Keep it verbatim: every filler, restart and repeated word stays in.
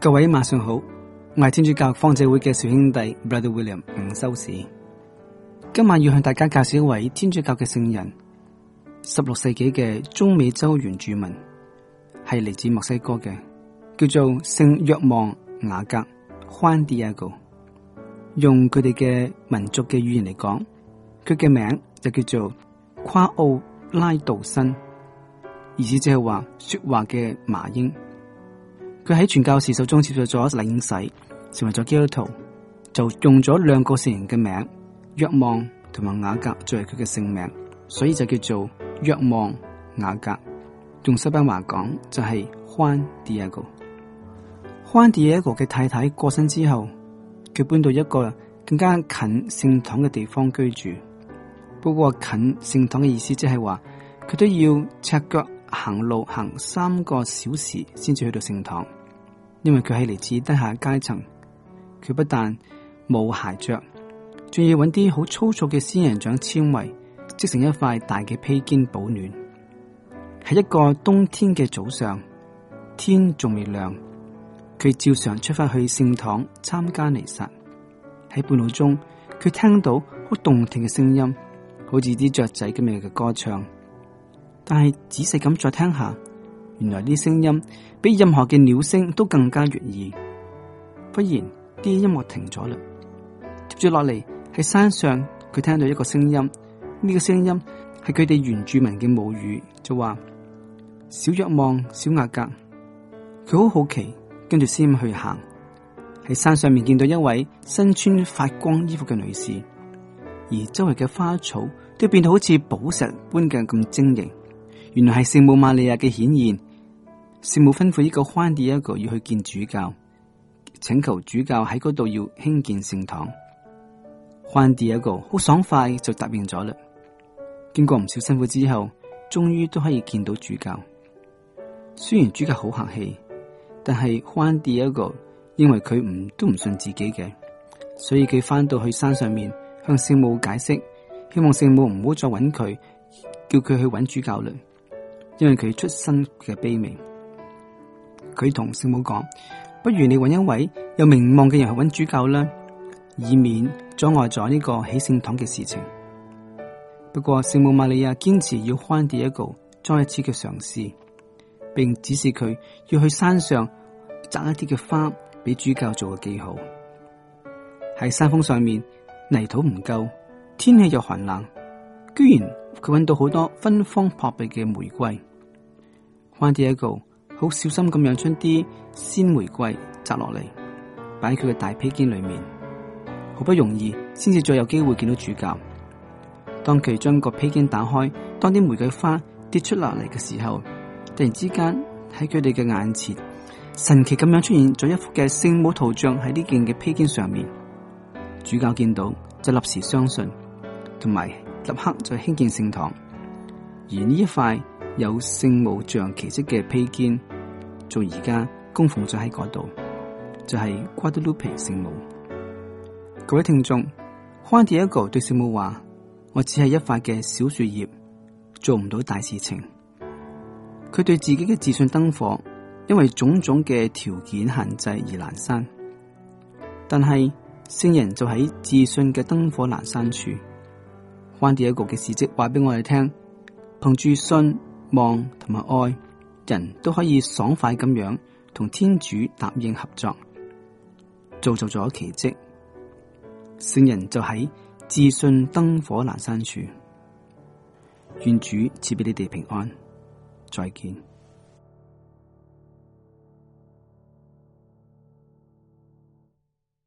各位晚上好，我係天主教方濟會嘅小兄弟 Brother William 吳修士。今晚要向大家介紹一位天主教嘅聖人，十六世紀嘅中美洲原住民，係嚟自墨西哥嘅，叫做聖若望雅各 Juan Diego。用佢哋嘅民族嘅語言嚟講，佢嘅名就叫做夸奧拉杜森，意思即係話說話嘅麻鷹。佢喺傳教士手中接受咗領洗，成為咗基督徒，就用咗兩個聖人嘅名，若望同埋雅各作為佢嘅聖名，所以就叫做若望雅各。用西班牙話講就係 Juan Diego。Juan Diego 嘅太太過身之後，佢搬到一個更加近聖堂嘅地方居住。不過近聖堂嘅意思即係話，佢都要赤腳行路行三個小時先至去到聖堂，因為佢係嚟自低下階層。佢不但冇鞋着，仲要揾啲好粗糙嘅仙人掌纖維織成一塊大嘅披肩保暖。喺一個冬天嘅早上，天仲未亮，佢照常出發去聖堂參加彌撒。喺半路中，佢聽到好動聽嘅聲音，好似啲雀仔咁樣嘅歌唱。但係仔細咁再聽下，原來啲聲音比任何嘅鳥聲都更加悅耳。忽然啲音樂停咗啦，接住落嚟喺山上，佢聽到一個聲音，呢、這個聲音係佢哋原住民嘅母語，就話小若望小雅各。佢好好奇，跟住先去行，喺山上面見到一位身穿發光衣服嘅女士，而周圍嘅花草都變到好似寶石般嘅咁晶瑩。原來係聖母瑪利亞嘅顯現。聖母吩咐呢個 Juan Diego要去見主教，請求主教喺嗰度要興建聖堂。Juan Diego好爽快就答應咗啦。經過唔少辛苦之後，終於都可以見到主教。雖然主教好客氣，但係 Juan Diego 認為佢唔都唔信自己嘅，所以佢翻到去山上面向聖母解釋，希望聖母唔好再揾佢，叫佢去揾主教啦。因為佢出身嘅卑微，佢同聖母講，不如你揾一位有名望嘅人去揾主教啦，以免阻礙咗呢個起聖堂嘅事情。不過聖母瑪利亞堅持要 Juan Diego再一次嘅嘗試，並指示佢要去山上摘一啲嘅花俾主教做個記號。喺山峰上面，泥土唔夠，天氣又寒冷，居然佢揾到好多芬芳撲鼻嘅玫瑰。Juan Diego好小心咁樣將啲鮮玫瑰摘落嚟，擺喺佢嘅大披肩裏面。好不容易先至再有機會見到主教。當佢將個披肩打開，當啲玫瑰花跌出落嚟嘅時候，突然之間喺佢哋嘅眼前，神奇咁樣出現咗一幅嘅聖母圖像喺呢件嘅披肩上面。主教見到就立時相信，同埋立刻就興建聖堂。而呢一塊有聖母像奇蹟嘅披肩，做而家供奉咗喺嗰度，就係、是、Guadalupe 聖母。各位聽眾， Juan Diego 對聖母話：我只係一塊嘅小樹葉，做唔到大事情。佢對自己嘅自信燈火，因為種種嘅條件限制而闌珊，但係聖人就喺自信嘅燈火闌珊處。Juan Diego嘅事蹟話俾我哋聽，憑住信望同埋愛，人都可以爽快咁樣同天主答應合作，造就咗奇蹟。聖人就喺自信燈火闌珊處。願主賜俾你哋平安，再見。